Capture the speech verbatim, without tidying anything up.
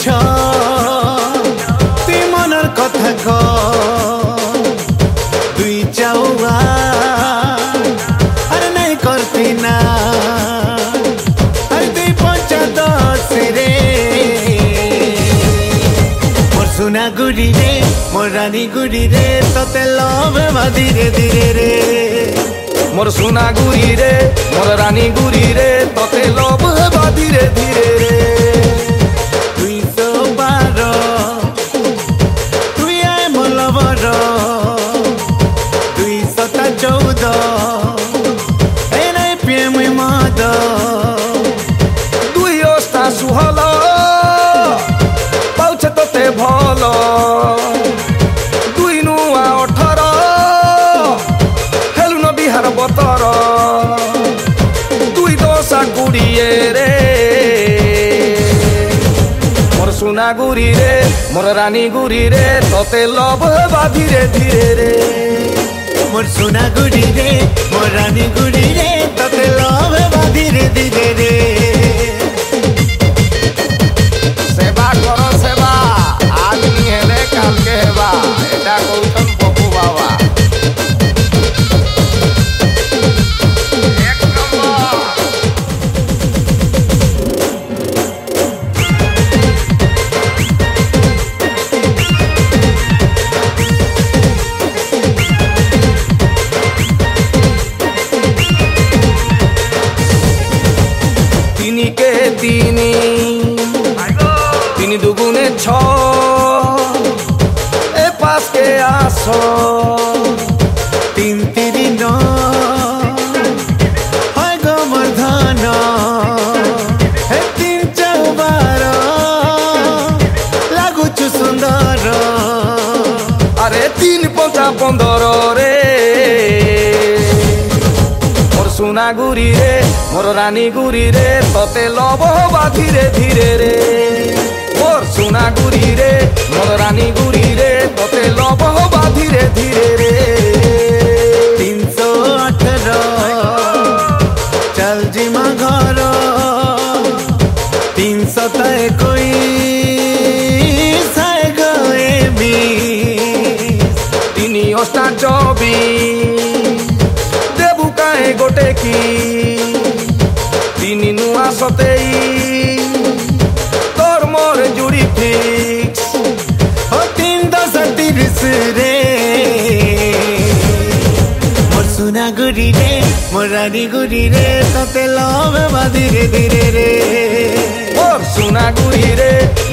তুই মনের কথা ক তুই চাওয়া আরে নাই করতি না আরে তুই পঞ্চাদশ রে মোর সোনা গুড়ি রে মোর রানী গুড়ি রে তোতে লভ বা ধীরে ধীরে রে मोर सोना गुरी रे मोर रानी गुरी रे तोते लोभ हेबा धीरे धीरे रे তুই তো বারো তুই আয় মোর লভর তুই সতা চৌদ এ নাই প্রেম মদ দুই অষ্টা সুহল পাউছে তোতে ভল দুই নুয়া অঠর হেলু ন বিহার বতর দুই দশা কুড়িয়ে রে মোর সোনা গুরি রে মোর রানী গুরি রে তোতে লভ হেবা ধীরে ধীরে রে মোর সোনা গুড়ি রে মোর রানী গুড়ি রে তোতে লভ বা ধীরে ধীরে রে সেবা কর সেবা আজ নি হেলে কালকে হেবা এটা কৌশল পপু বাবা এক নম্বর তিনি কে তিনি তিনি দুগুণে ছ এ পাশকে আস তিন তিরি ন হয় গোবর্ধন হে তিন চৌবার লাগুছু সুন্দর আরে তিন পঞ্চা পন্দর রে মোর সোনা গুরি রে মোর রানী গুরি রে তোতে লভ বা ধীরে ধীরে রে মোর সোনা গুরি রে মোর রানী গুরি রে তোতে লভ বা ধীরে ধীরে রে তিনশো আঠেরো চল জিমা ঘর তিনশো একুশ গয়ে বিশ তিনি অষ্টা চবিশ দেবু কাহে গোটে কি তিনি নুয়া সতেই তোর মোর জুড়ি ফিক্স ও তিন দশ তিরিশ রে মোর সোনা গুড়ি রে মোর রানী গুড়ি রে তোতে লভ বা ধীরে ধীরে রে মোর সোনা গুরি রে